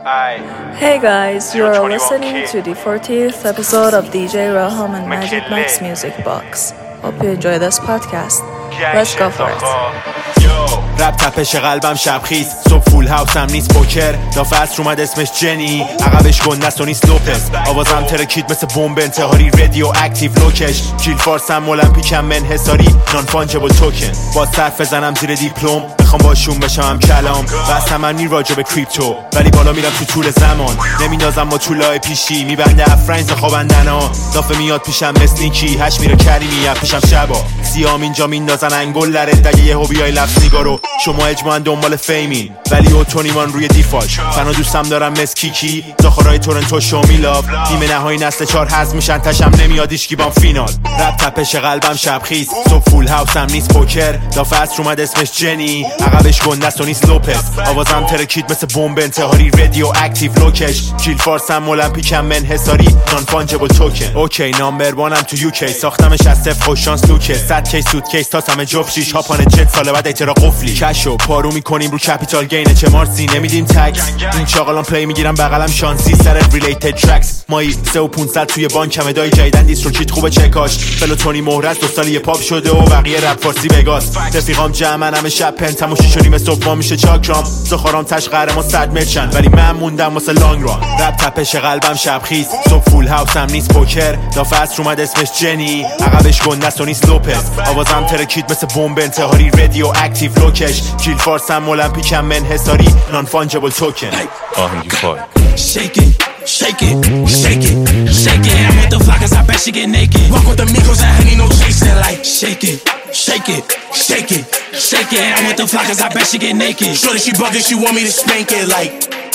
Hey guys, you are listening to the 40th episode of DJ Raham and Magic Max Music Box. Hope you enjoy this podcast. Let's go for it. رب تپش قلبم شبخیز صبح فول هاوسم نیست پوکر دافه عصر اومد اسمش جنی عقبش گندست و نیست لوپس آوازم ترکید مثل بمب انتحاری رادیو اکتیو لوکش جیل فارسم المپیکم منحصاری نان فانجبل توکن با صرف بزنم زیر دیپلم میخوام باشون بشم هم کلام بستم من می راجع به کریپتو ولی بالا میرم تو طول زمان نمیندازم با طولای پیشی میبنده افرینز خوابندنا دافه میاد پیشم مثل اینکی هش میره کریمی پیشم شبا سیام اینجا میندازن انگل لره دگه یه هوبیای لفظ نگارو شما اجماعاً دنبال فیمین ولی اوتونیمان روی دیفالت فنا دوستم دارم مس کیکی داخرای تورنتو شو میلاب نیمه نهایی نسل 4 حذف میشن تشم نمیاد ایشکی بام فینال رب تپش قلبم شبخیز صبح فول هاوسم نیست پوکر دافه عصر اومد اسمش جنی عقبش گندست و نیست لوپس آوازم ترکید مثل بمب انتحاری رادیو اکتیو لوکش جیل فارسم المپیکم منحصاری نان فانجبل توکن اوکی نامبر وانم تو یوکی ساختمش از صفر خوش شانس لوکه 100 کیس سوت کیس تاسم جفت شیش هاپان جت سال بعد اجرا قفلی کشو پارو میکنیم رو کپیتال گین چه مارسی نمیدیم تکس این چاقالان پلی میگیرم بغلم شانسی سر ریلیتد ترکس مایی 3500 توی بانکم ادای جیدن دیستروکیت خوبه چکاش فلوتونی مهرز 2 سال یه پاپ شده و بقیه رپ فارسی بگاس رفیقام جمعن همه شب پنتم و 6 و نیم صبح ما میشه چاکرام سخارام تش قهرما 100 مترشن ولی من موندم واسه لانگ ران رپ تپش قلبم شبخیز صبح فول هاوسم نیست پوکر دافه عصر اومد اسمش جنی عقبش گندست و نیست لوپس آوازم ترکید مثل بمب انتحاری رادیو اکتیو لوکش جیل فارسم المپیکم منحصاری نان فانجبل توکن آهنگی فای Shake it, shake it, shake it, shake it. I'm with the flockers, I bet she get naked. Walk with the Migos and honey, no chasing. Like shake it, shake it, shake it, shake it. I'm with the flockers, I bet she get naked. Shorty, she bugging, she want me to spank it like.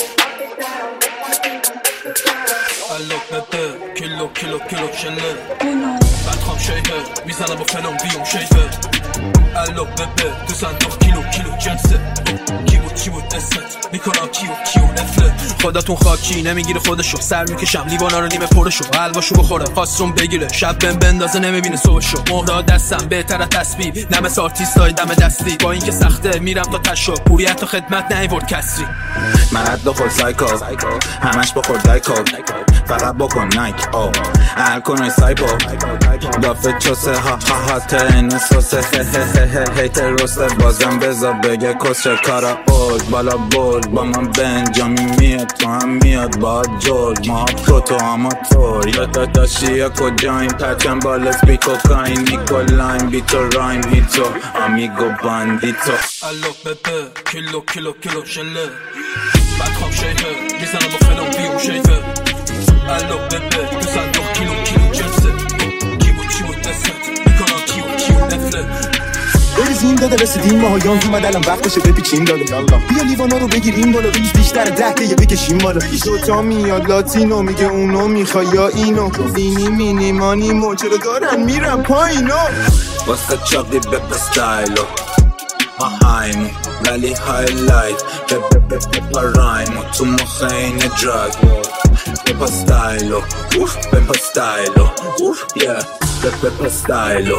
الو ببه کیلو کیلو کیلو شله بدخوام شیفه میزنم با فنام بیوم شیفه الو ببه تو صندوق کیلو کیلو جنسه کی بود دستت میکنم کیو نفله خودتون خاکی نمیگیره خودشو سر میکشم لیوانا رو نیمه پرشو حلواشو بخوره خواستون بگیره شب بندازه نمیبینه صبحشو مهرا دستم بهتره تسبیح نمس آرتیستای دم دستی با اینکه سخته میرم تا تشو پوریت و خدمت نیورد کسری من حد بخور سایکو همش بخور دایکو فقط بکن نایک او الکونای سایپو دافه چوسه ها ترین سوسه هیتر روسته بازم بذار بگه کسر کارا اوج بالا برج با من بنجامی میاد تو هم میاد با جورج ما پروتو آماتور یا داداشی کجاییم پچم بالا سپیکو کاین نیکولاین بیتو رایم هیتو آمیگو باندیتو الو ببه کیلو کیلو کیلو شله بدخوام شیفه میزنم با فنام بیوم شیفه الو ببه تو صندوق کیلو کیلو جنسه کی بود دستت میکنم کیو نفله بریزیم داده رسیدیم ماهایان اومد الان وقت بشه بپیچیم داده بیا لیوانا رو بگیریم بالا ریز بیشتر 10 یه بکشیم بالا دوتا میاد لاتینو میگه اونو میخوای یا اینو دینی مینی مانی موچرو دارن میرم پایینو واسه چاقی بپ استایلو ما هایمو ولی هایلایت بپ رایمو تو مخه این دراگ بپ استایلو بپ استایلو yeah بپ استایلو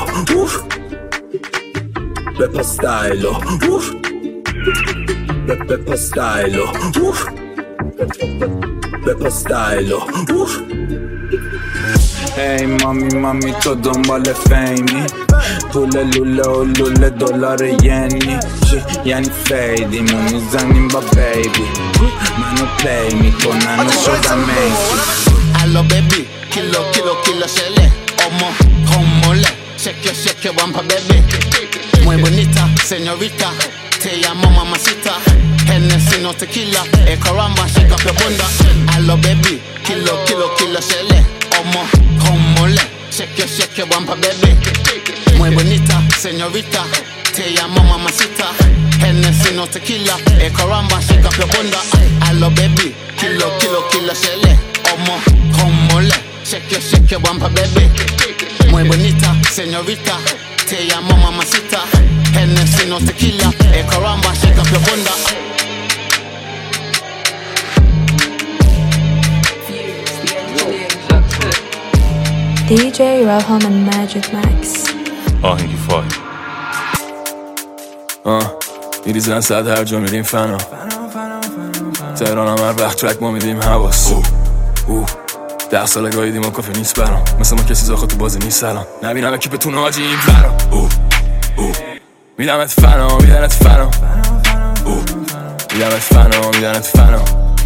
Peppa stylo, Peppa stylo, Peppa stylo. Hey mami تو دنبال فیمی پول لوله و لوله دلار یعنی فیدیمو میزنیم با بیبی منو پلی میکنن و شدم میسی Allo baby, kilo shele Omo, homole Shake your bumper baby Muy bonita, señorita Te llamo mamacita Hennessy no tequila caramba, shake up your bunda Allo baby, kilo shele Omo, homole Shake your bumper baby Muy bonita, señorita Te llamo mamacita Hennessy no tequila caramba, shake up your bunda Allo baby, kilo shele Omo, homole Shake your bumper baby Muy bonita, señorita Te llamo mamacita Hennessy no tequila caramba, shake up your bunda DJ Raham and Magic Max آهنگی فای میریزن صد هر جا میریم فنا تهرانم هر وقت ترک ما میدیم حواس 10 ساله گاهیدیم و کافی نیست برام مثل ما کسی زاخه تو بازی نیست سلام نبینم اکی بتونه حاجی این برام میدمت فنا میدنت فنا میدمت فنا میدنت فنا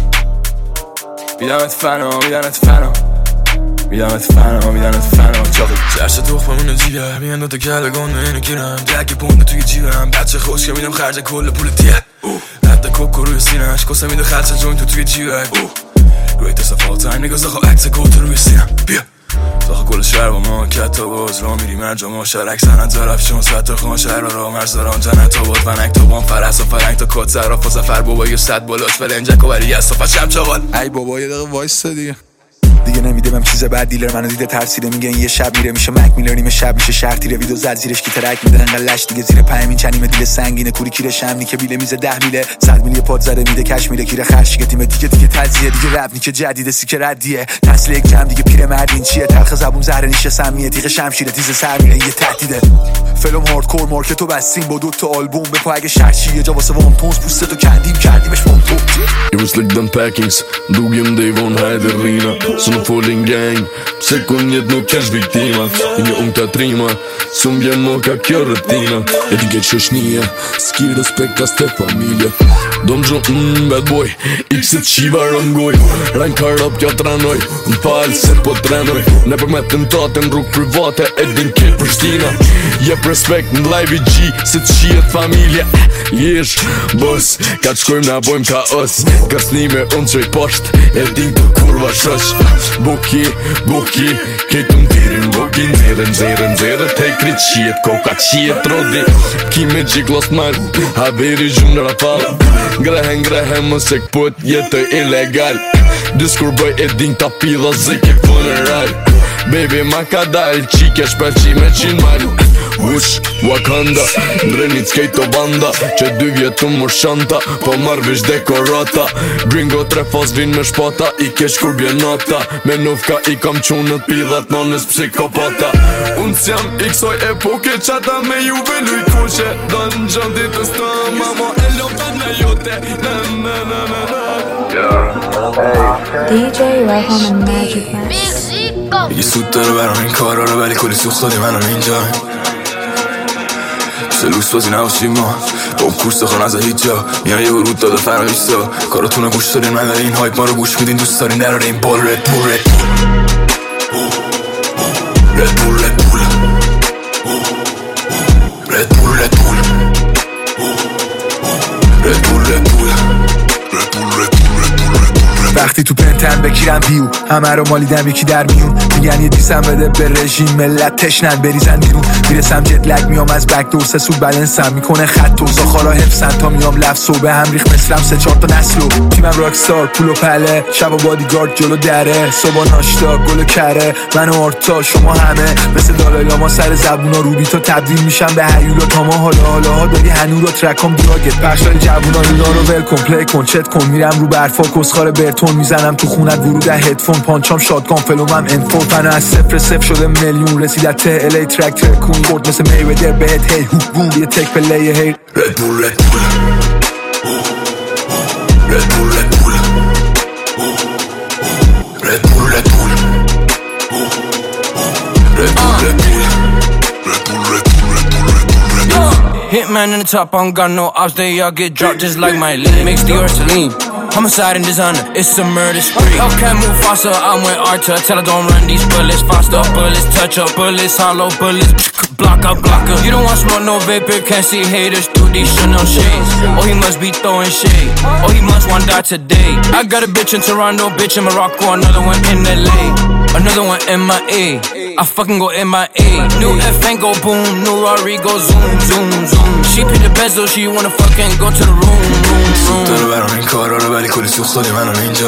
میدمت فنا میدنت فنا میدمت فنا میدنت فنا چاقی جرس تخممون جیگر میان دوتا کلگان اینو گیرم دکی پونده توی جیبم بچه خوش که میدم خرج کل پول تیه حتی کوکو روی سینهش کسه میده خرچه جوین توی جیبک Greatest of all time niggas آخا عکس گوتو روی سینم بیا داخل کل شهر با ما کتا باز را میریم انجام ما شرک سنت زرف چون سطح خان شهر را مرزداران جنت آباد ونک تا بام فرس و فرنگ تا کت زراف و زفر بابا یه صد بالاش فلنجک و بری از صفت شم چاقال ای بابا یه دقیقه وایستا دیگه نمیده بهم چیز بعد دیلر منو دیده ترسیده میگه این یه شب میره میشه مک میلر نیمه شب میشه شهر تیره ویدو زد زیرش کی ترک میده انقدر لش دیگه زیر 5 این چنیمه دیل سنگینه کوری کیره شمنی که بیله میزه 10 میله 100 میلی پاد زده میده کش میله کیره خرشیگه تیم دیگه تزیه دیگه رپ که جدیده سیکه ردیه نسل یک جمع دیگه پیر مردین چیه تلخ زبون زهر نیشه سمیه تیغ شمشیر تیز سر میره یه تهدیده فلم هاردکور مارکتو بستیم با 2 تا آلبوم بپا اگه شرچی یه جا واسه وان تونز پوستتو کردیمش مونتو Ljusligdan packings, dog en dig von Heiderina Som får din gang, sekundjet nu cash viktima Inga unga trima, som jag moka kjörretina Jag digger körsnia, skir respekt te familja De som bad boy, ikset skivar om goj Rankar upp jag tranoj, palser på tränoj När på attentaten rok privata är din kid Pristina Jep respekten live i G, sitt shit familja Jesh, boss, kad shkojmë na bojmë kaos Kasni me unë qoj posht, e din të kurva shosh Buki, kejtë më tirin buki Nzere, te krit qiet, koka qiet rodi Ki me gjik lost mal, haberi gjumë në rafal Grehem më se këpët jetë illegal Diskur bëj e din të pila zike funeral Baby ma ka dal, qike shpelqi me 100 mal Ush, Wakanda, ndrenit skejto banda Që 2 vjetu më shanta, po marrvish dekorata Gringo 3 fos vin me shpata, i kesh kur bje nata Me nufka i kam qunët pidhat nonës psikopata Unë s'jam i kësoj epoke qata me juve luj kushe Dën gjën ditës të mama e lopet me jote DJ Raham and Magic Max میگی سود داره برام این کارا رو ولی کلی سوخت دادی منم اینجا سلوس بازی نباشیم ما با اون کورس خان از هیچ جا میان یه ورود داده فرانیستا کاراتون رو گوش دارین من داره این هایپ ما رو گوش میدین دوست دارین دراره این بال رد بول وقتی تو پنتن بگیرم ویو همه رو مالیدم یکی در میون میگن یه دیسم بده به رژیم ملت تشنن بریزن بیرون میرسم جت لگ میام از بک دور 3 سود بلنسم میکنه خط و زاخارا حفظن تا میام لفظ و به هم ریخ مثلم 3-4 تا نسلو تیمم راکستار پول و پله شب و بادیگارد جلو دره صبح ناشتا گل و کره من و آرتا شما همه مثل دالای لاما سر زبونا روبی تو تبدیل میشم به هیولا تا ما حالا ها داری هنورا ترکام دراگت بخشای جوونا اینا رو ول کن پلی کن چت کن میرم رو برفا کسخار برتون میزنم تو خونت ورود هدفون پانچام شاتگان فلومم انفو فنا از 0 شده میلیون رسید از ته الی ترک ترکون برد مثل میویدر بهت هی هوک بوم یه تک پلی هی رد بول Hitman in the top, I don't got no ops, they all get dropped just like my lean. Mix the Ursuline, homicide and designer, it's a murder spree. Hellcat move faster, I'm with Arthur, tell her don't run these bullets. Faster bullets, touch up bullets, hollow bullets, blocker. You don't want smoke, no vapor, can't see haters through these Chanel shades. Oh, he must be throwing shade, oh, he must want die today. I got a bitch in Toronto, bitch in Morocco, another one in LA, another one in my A. I fucking go MIA. New F8 go boom, new Rari go zoom. She pay the bezel, she wanna fucking go to the room. داره برام این کارا رو ولی کلی سوخت دادی منم اینجا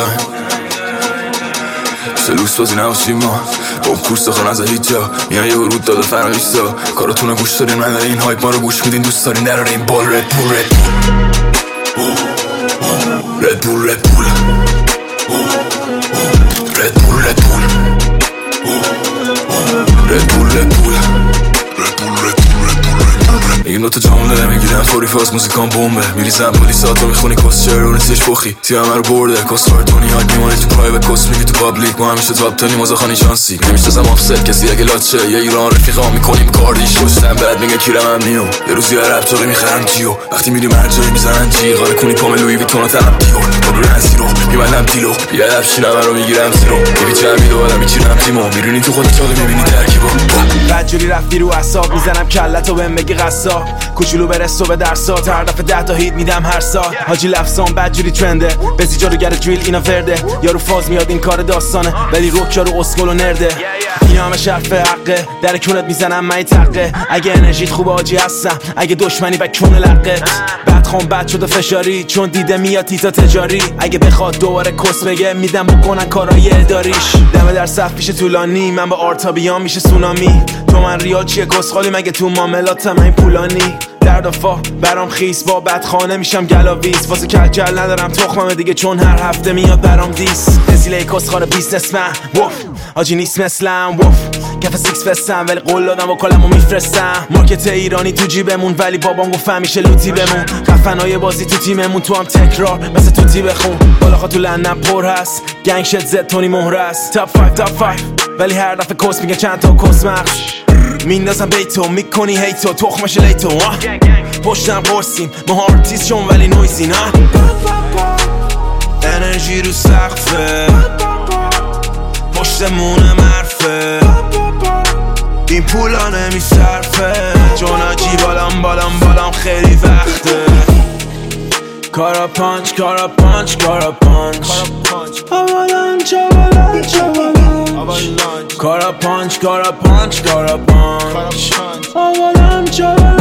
سلوس بازی نباشیم ما با اون کورس خان از هیچ جا میان یه ورود داده فرانیستا کاراتون رو گوش دارین من داره این هایپ ما رو گوش میدین دوست دارین دراره این بال رد بول این دوتا جامون داره میگیرم کاری فاز موزیکان بومبه میریزم پلیساتو میخونی کس چرا نیستش فخی تیم همه رو برده کس کارتونی ها میمونی تو پرایوت کس میگی تو پابلیک ما همیشه تاپ تونی مزاخانی شانسی نمیشتازم آفست کسی اگه لاچه یه ایران رفیقا میکنیم کاردیش پشتم بعد میگه کیرم هم نیو یه روزی هر رپتوری میخرم جیو وقتی میریم هر جایی میزنن جیغ آره کنی پام لویی ویتونا تنم دیو با رنسی رو میبندم دیلو بیادب شینم رو میگیرم زیرو میبیچم میدو آدم میچینم تیمو میرونی تو خودی چاقی میبینی ترکیبو بدجوری رفتی رو اعصاب میزنم کلتو بهم بگی قصا کوچولو برسو به درسات هر دفعه 10 تا هیت میدم هر سال حاجی لفظام بدجوری ترنده بزی جاروگر دریل اینا ورده یارو فاز میاد این کار داستانه ولی روک یارو اسکل و نرده اینا همه شرف حقه در کونت میزنم من تقه اگه انرژیت خوبه حاجی هستم اگه دشمنی به کون لقه بدخوام بد شده فشاری چون دیده میاد تیتا تجاری اگه بخواد دوباره کس بگه میدم بکنن کارای اداریش دمه در صف پیش طولانی من با آرتا بیام میشه سونامی تو من ریال چیه کسخالی مگه تو معاملاتم این پولانی دردافا برام خیس با بدخانه میشم گلاویز واسه کلکل ندارم تخمم دیگه چون هر هفته میاد برام دیس نزیله کسخار بیزنسمن وف آجی نیست مثلم وف کف سیکس فستم ولی قول دادم و کلمو میفرستم مارکت ایرانی تو جیبمون ولی بابام گفت همیشه لوتی بمون خفنای بازی تو تیممون تو هم تکرار مثل توتی بخون بالاخا تو لندن پر هست گنگ شت زد تونی مهر است تاپ 5 ولی هر دفعه کس میگه چند تا کس مخش میندازم بیتو میکنی هیتو تخمش لیتو پشتم قرصیم ما آرتیست شون ولی نویزی نه انرژی رو سقفه پشتمونم حرفه این پولا نمیصرفه چون آجی بالام خیلی وقته کارا پانچ آوالانچ کارا پانچ آوالانچ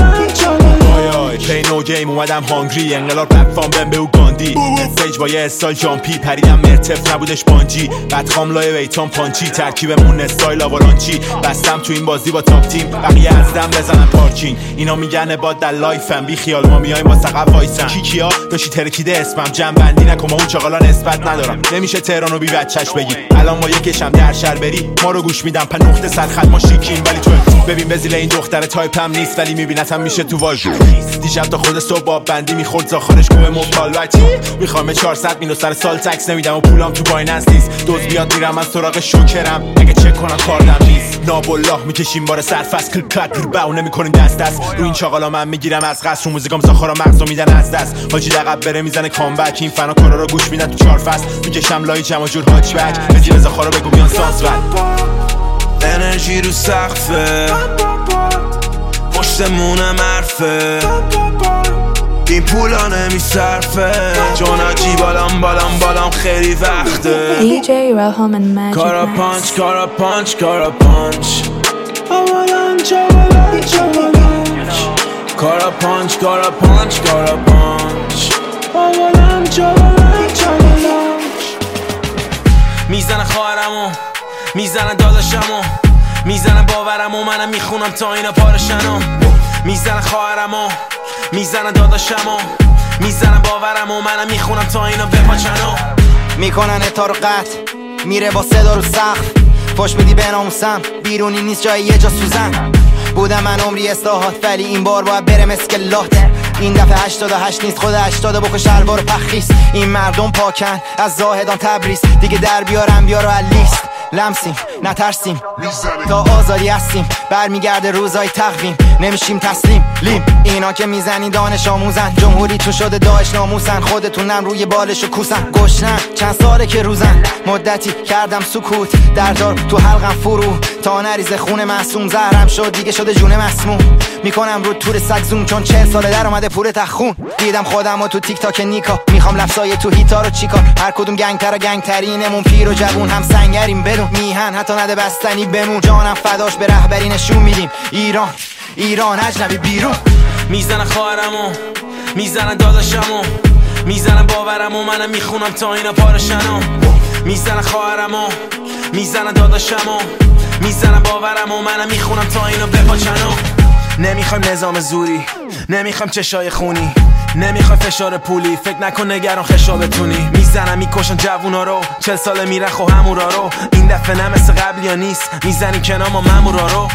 پی نو گیم اومدم هانگری انقلاب رفام بهم به او گاندی استیج با یه استایل جامپی پریدم مرتف نبودش بانجی بدخام لای ویتام پانچی ترکیبمون استایل آوالانچی بستم تو این بازی با تاپ تیم بقیه ازدم بزنن پارکینگ اینا میگن با در لایفم بی خیال ما میایم با سقف وایسن کیا داشتی ترکیده اسمم جمع بندی نکن ما اون چاقالا نسبت ندارم نمیشه تهرانو بی بچش بگی الان با یکیشم در شهر بری ما رو گوش میدم په نقطه سرخط ما شیکیم ولی تو ببین بزیل این دختر تایپم نیست ولی میبینتم میشه تو واژو دیشب تا خود صبح باب بندی میخورد زاخارش کوه مبالوتی میخوام 400 مینو سر سال تکس نمیدم و پولام تو بایننس نیست دوز بیاد میرم از سراغ شوکرم اگه چک کنم کاردم نیست نابالله میکشیم بار سرفست کل کات رو نمیکنیم دست رو این چاقالا من میگیرم از قصر رو موزیکام زاخارا مغزو میدن از دست حاجی لقب بره میزنه کامبک این فنا کارا رو گوش میدن تو 4 فصل میکشم لای جمع جور هاچبک بزیر زاخارا بگو بیان سانس ول انرژی رو سقفه پشتمونم حرفه این پولا نمیصرفه چون آجی بالام خیلی وقته DJ Raham and Magic کارا پانچ آوالانچ کارا پانچ آوالانچ میزنه خواهرمو میزنه داداشمو میزنه باورمو منم میخونم تا اینا پارشنو میزنه خواهرمو میزنه داداشمو میزنه باورمو منم میخونم تا اینا بپاچنو میکنن تا رو قطع میره با صدا رو سقف پشت میدی به ناموسم بیرونی نیست جای یه جا سوزن بودم من عمری اصلاحات ولی این بار باید برم اسکلات این دفعه 88 نیست خود 80 بکن شلوار پخیست این مردم پاکن از زاهدان تبریز دیگه در بیارم بیارو لیست لمسیم نترسیم تا آزادی هستیم برمیگرده روزای تقویم نمیشیم تسلیم لیم اینا که میزنی دانش آموزن جمهوری تو شده داعش ناموسن خودتونم روی بالشو کوسن گشنم چند ساله که روزن مدتی کردم سکوت دردار تو حلقم فرو تا نریز خون معصوم زهرم شد دیگه شده جون مسموم میکنم رو تور سگ زوم چون 40 ساله در اومده پول تخون دیدم خودمو تو تیک تاک نیکا میخوام لفظای تو هیتا رو چیکار هر کدوم گنگتر و گنگترینمون پیر و جوون هم سنگریم بدون میهن حتی نده بستنی بمون جانم فداش به رهبری نشون میدیم ایران اجنبی بیرون میزنه خواهرمو میزنه داداشمو میزنه باورمو منم میخونم تا اینا پارشنو میزنه خواهرمو میزنه داداشمو میزنه باورمو منم میخونم تا اینا بپاچنو نمیخوایم نظام زوری نمیخوایم چشای خونی نمیخوای فشار پولی فکر نکن نگران خشا بتونی میزنم میکشن جوونا رو 40 ساله میرن خو همورا رو این دفعه نه مثل قبل یا نیست میزنیم کنار ما مامورا رو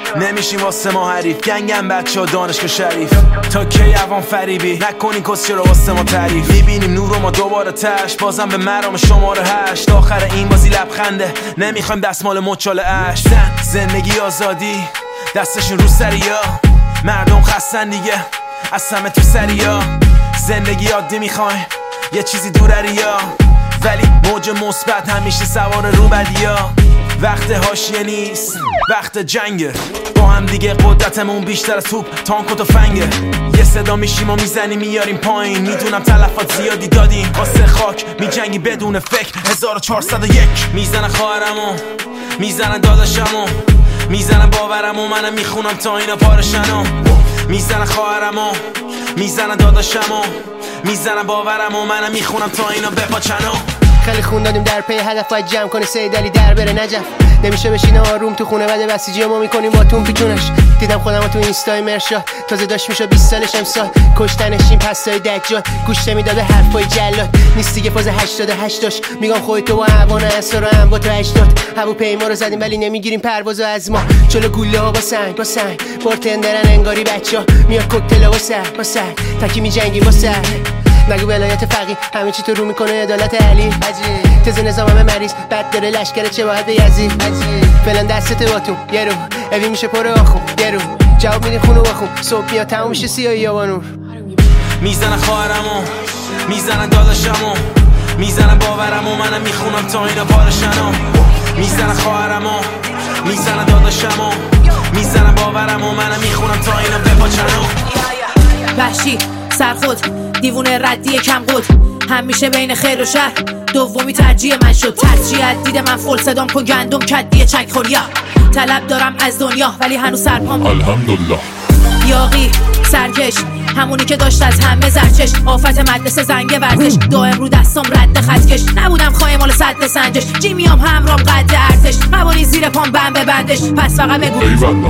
نمیشیم واسه ما حریف، گنگم بچه ها دانشگاه شریف. تا کی عوام فریبی نکنی کسی رو واسه ما تعریف. میبینیم نور رو ما دوباره تش، بازم به مرام شماره 8. آخر این بازی لبخنده، نمیخوایم دستمال مچاله اش. زندگی آزادی دستشون رو سریا، مردم خستن دیگه از همه تو سریا. زندگی عادی میخوایم یه چیزی دورریا، ولی موج مثبت همیشه سوار رو بدیا. وقت حاشیه نیست، وقت جنگه، با هم دیگه قدرتمون بیشتر از توپ تانک و تفنگه. یه صدا میشیم و میزنیم میاریم پایین، میدونم تلفات زیادی دادیم واسه خاک، میجنگی بدون فکر. 1401 میزنن خواهرمو، میزنن داداشمو، میزنن باورمو، منم میخونم تا اینا پارشنو. میزنن خواهرمو، میزنن داداشمو، میزنن باورمو، منم میخونم تا اینا بپاچنو. خیلی خون دادیم در پی هدف، باید جمع کنه سید علی در بره نجف. نمیشه بشینه آروم تو خونه بعد بسیجی ما میکنیم با تون پیچونش. دیدم خودم تو اینستای مرشاد، تازه داشت میشه 20 سالش امسال. کشتنش این پستای دجال، گوش نمیداده حرفای جلاد. نیست دیگه فاز 88 داشت، میگم خودت و اوان اسرا رو هم با تو 80. هواپیما رو زدیم ولی نمیگیریم پروازو از ما. جلو گوله ها با سنگ بارتندرن انگاری بچا. میاد کوکتلا با سر تکی میجنگیم با سر. نگو ولایت فقیه همه چی تو رو میکنه عدالت علی. تز نظام همه مریض بد داره لشکره چه باید به یزید. فلان دستت باتون یه رو اوی میشه پر آخون یه رو جواب میدین خونو باخون. صبح میاد تموم میشه سیاهی یا نور. میزنن خواهرمو، میزنن داداشمو، میزنن باورمو، منم میخونم تا اینا پارشنو. میزنن خواهرمو، میزنن داداشمو، میزنن باورمو، منم میخونم تا اینا بپاچنو. وحشی سرخود دیوونه ردی کم قد، همیشه بین خیر و شر دومی ترجیح من شد. ترجیحت دیده من فول صدام کن گندم کدیه چک خوریا. طلب دارم از دنیا ولی هنوز سرپام الحمدلله. یاقی سرکش همونی که داشت از همه زرچش. آفت مدرسه زنگ ورزش، دائم رو دستم رد خطکش. نبودم خواهی مال صد سنجش، جیمیام همرام قد ارتش. قوانی زیر پام بم ببندش، پس فقط بگو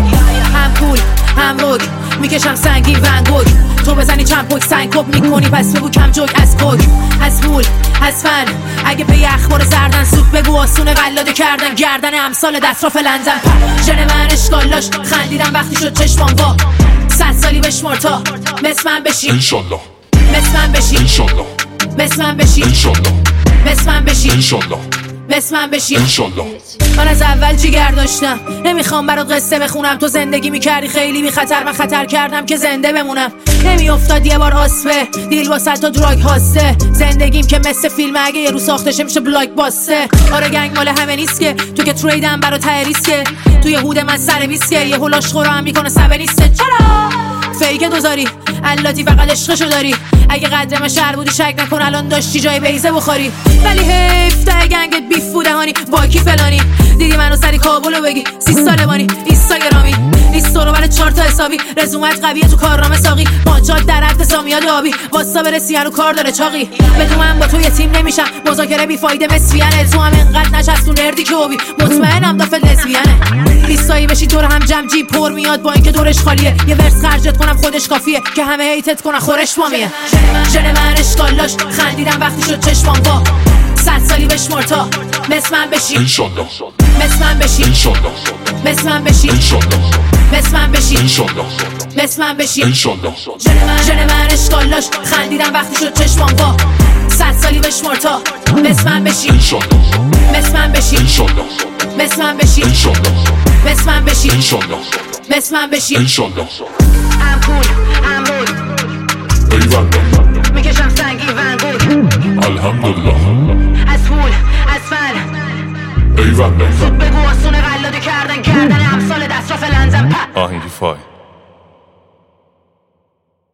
هم پول هم روک میکشم سنگی ونگوک. تو بزنی چند پوک سنگ کپ میکنی پس بگو کم جوک. از کوک از پول از فن اگه پی اخبار زردن سوک بگو آسونه قلاده کردن گردن امثال دستراف لندن. ژن من اشکالاش خندیدم وقتی شد چشمان وا. 100 سالی بشمار تا مثل من بشی انشالله، مثل من بشی انشالله، مثل من بشی انشالله، مثل من بشی انشالله، مثل من بشی انشالله. من از اول جیگر داشتم، نمیخوام برات قصه بخونم. تو زندگی میکردی خیلی بی خطر، من خطر کردم که زنده بمونم. نمیافتاد یه بار آسفه دیل با 100 تا دراگ هاسته. زندگیم که مثل فیلم اگه یه رو ساخته میشه بلاک باسته. آره گنگ مال همه نیست که تو که تریدم برا ته ریسکه. توی هود من سر ویسکه یه هولاش خورا هم میکنه سبه نیسته. چرا فیک دوزاری اللاتی فقط عشقشو داری. اگه قدر من شهر بودی شک نکن الان داشتی جای بیزه بخوری. ولی حیف تا گنگت بیف بوده هانی باکی فلانی. دیدی منو سری کابلو بگی 30 ساله بانی اینستاگرامی. لیست رو برای 4 تا حسابی رزومت قویه تو کارنامه ساقی. ماجات در حد سامیاد آبی واسا برسی هنو کار داره چاقی. بدون من با تو یه تیم نمیشم، مذاکره بی فایده مسفیانه. تو هم انقدر نشست تو نردی که اوبی مطمئنم دافل لزبیانه. لیستایی بشی دور هم جمع جی پر میاد با اینکه دورش خالیه. یه ورس خرجت کنم خودش کافیه که همه هیتت کنن خورش مامیه. ژن من اشکالاش خندیدم وقتی شد چشمان وا. 100 سالی بشمار تا مثل من بشی انشالله، مثل من بشی انشالله، مثل من بشی انشالله، مثل من بشی انشالله، مثل من بشی انشالله. ژن من اشکالاش خندیدم وقتی شد چشمان وا. 100 سالی بشمار تا مثل من بشی انشالله، مثل من بشی انشالله، مثل من بشی انشالله، مثل من بشی انشالله، مثل من بشی. انشالله. هم پول هم روک ایوالله، میکشم سنگی ونگوک. الحمدلله، از پول از فن ایوالله. زود بگو آسونه قلاده کردن امثال دستراف لندن. آهنگی فای.